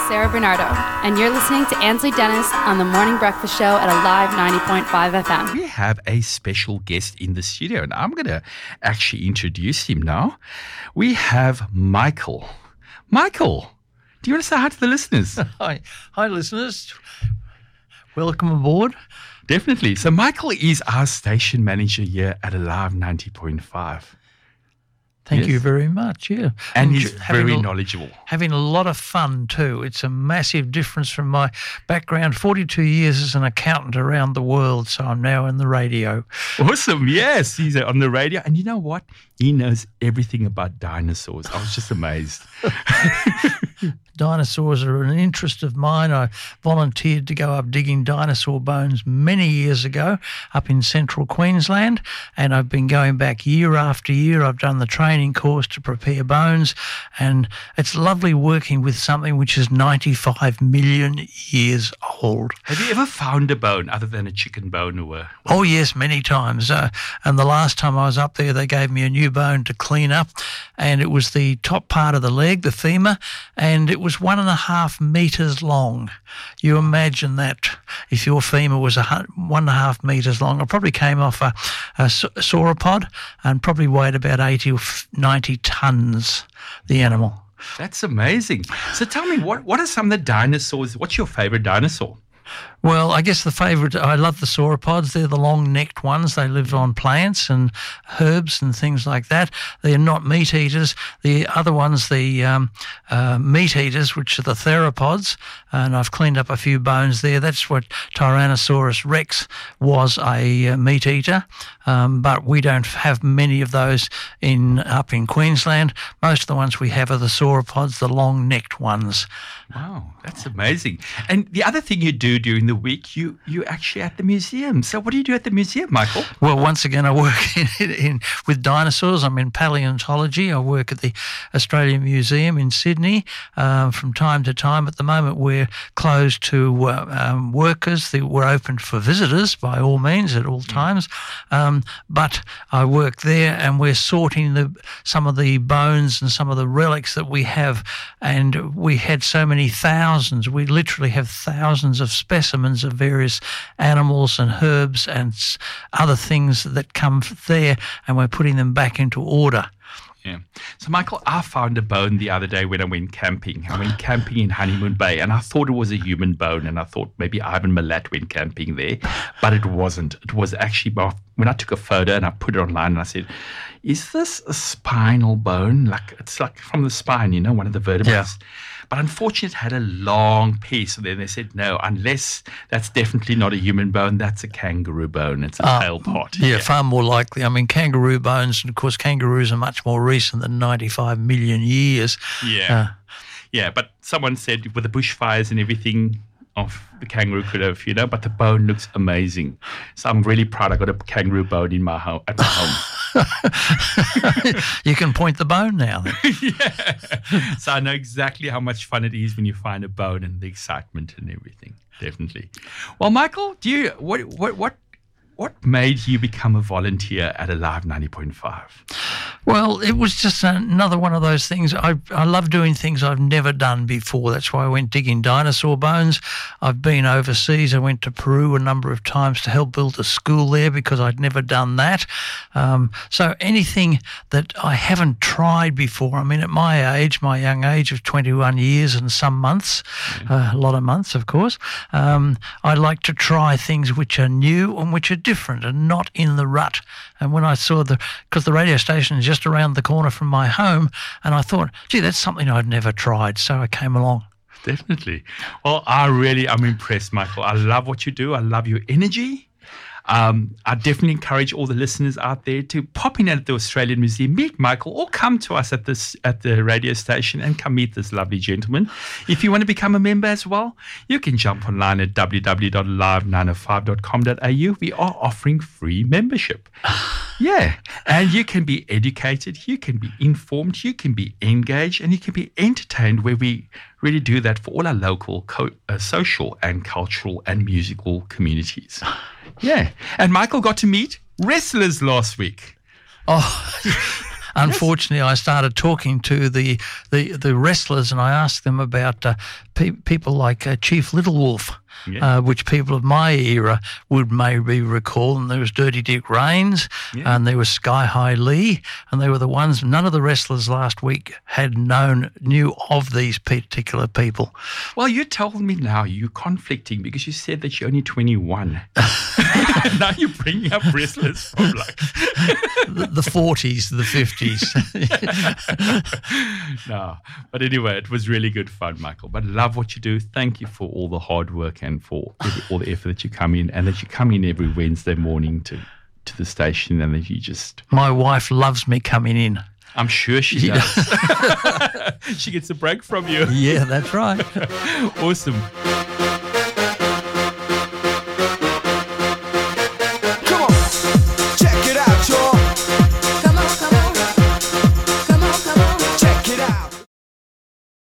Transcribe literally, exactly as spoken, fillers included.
Sarah Bernardo, and you're listening to Ansley Dennis on the Morning Breakfast Show at Alive ninety point five F M. We have a special guest in the studio, and I'm going to actually introduce him now. We have Michael. Michael, do you want to say hi to the listeners? Hi, hi, listeners. Welcome aboard. Definitely. So Michael is our station manager here at Alive ninety point five. Thank Yes. you very much, yeah. And he's having very a- knowledgeable. Having a lot of fun too. It's a massive difference from my background, forty-two years as an accountant around the world, so I'm now in the radio. Awesome. Yes, he's on the radio. And you know what? He knows everything about dinosaurs. I was just amazed. Dinosaurs are an interest of mine. I volunteered to go up digging dinosaur bones many years ago up in central Queensland, and I've been going back year after year. I've done the training course to prepare bones, and it's lovely working with something which is ninety-five million years old. Have you ever found a bone other than a chicken bone or a... Oh, yes, many times. Uh, and the last time I was up there, they gave me a new bone to clean up, and it was the top part of the leg, the femur, and it was one and a half metres long. You imagine that if your femur was a hun- one and a half metres long, it probably came off a, a sa- sauropod and probably weighed about eighty or ninety tonnes, the animal. That's amazing. So tell me, what, what are some of the dinosaurs? What's your favourite dinosaur? Well, I guess the favourite, I love the sauropods. They're the long-necked ones. They live on plants and herbs and things like that. They're not meat eaters. The other ones, the um, uh, meat eaters, which are the theropods, and I've cleaned up a few bones there. That's what Tyrannosaurus rex was, a uh, meat eater, um, but we don't have many of those in up in Queensland. Most of the ones we have are the sauropods, the long-necked ones. Wow, that's amazing. And the other thing you do during the week, you you actually at the museum. So what do you do at the museum, Michael? Well, once again, I work in, in with dinosaurs. I'm in paleontology. I work at the Australian Museum in Sydney um, from time to time. At the moment, we're closed to uh, um, workers. The, we're open for visitors by all means at all times. Um, but I work there, and we're sorting the some of the bones and some of the relics that we have. And we had so many thousands. We literally have thousands of specimens of various animals and herbs and s- other things that come f- there, and we're putting them back into order. Yeah. So, Michael, I found a bone the other day when I went camping. I went camping in Honeymoon Bay, and I thought it was a human bone, and I thought maybe Ivan Milat went camping there, but it wasn't. It was actually, when I took a photo and I put it online, and I said, is this a spinal bone? Like, it's like from the spine, you know, one of the vertebrae. Yeah. But unfortunately, it had a long piece. So then they said, no, unless that's definitely not a human bone, that's a kangaroo bone. It's a Uh, tail part. Yeah, far more likely. I mean, kangaroo bones, and of course, kangaroos are much more recent than ninety-five million years. Yeah. Uh, Yeah, but someone said with the bushfires and everything, of the kangaroo could have, you know, but the bone looks amazing. So I'm really proud I got a kangaroo bone in my home, at my home. You can point the bone now. Then. Yeah. So I know exactly how much fun it is when you find a bone and the excitement and everything. Definitely. Well, Michael, do you what what what what made you become a volunteer at Alive ninety point five? Well, it was just another one of those things. I I love doing things I've never done before. That's why I went digging dinosaur bones. I've been overseas. I went to Peru a number of times to help build a school there because I'd never done that. Um, so anything that I haven't tried before, I mean, at my age, my young age of twenty-one years and some months, uh, a lot of months, of course, um, I like to try things which are new and which are different and not in the rut. And when I saw the, because the radio station is just around the corner from my home, and I thought, gee, that's something I'd never tried. So I came along. Definitely. Well, I really am impressed, Michael. I love what you do. I love your energy. Um, I definitely encourage all the listeners out there to pop in at the Australian Museum, meet Michael, or come to us at this at the radio station and come meet this lovely gentleman. If you want to become a member as well, you can jump online at w w w dot live nine oh five dot com dot a u. We are offering free membership. Yeah, and you can be educated, you can be informed, you can be engaged, and you can be entertained, where we really do that for all our local co- uh, social and cultural and musical communities. Yeah, and Michael got to meet wrestlers last week. Oh, unfortunately, I started talking to the, the, the wrestlers, and I asked them about uh, pe- people like uh, Chief Little Wolf. Yeah. Uh, which people of my era would maybe recall. And there was Dirty Dick Raines, yeah. and there was Sky High Lee, and they were the ones. None of the wrestlers last week had known knew of these particular people. Well, you told me now you're conflicting because you said that you're only twenty-one. Now you're bringing up wrestlers from like the, the forties, the fifties. No, but anyway, it was really good fun, Michael. But love what you do. Thank you for all the hard work and for every, all the effort that you come in, and that you come in every Wednesday morning to, to the station, and that you just... My wife loves me coming in. I'm sure she does. She gets a break from you. Yeah, that's right. Awesome.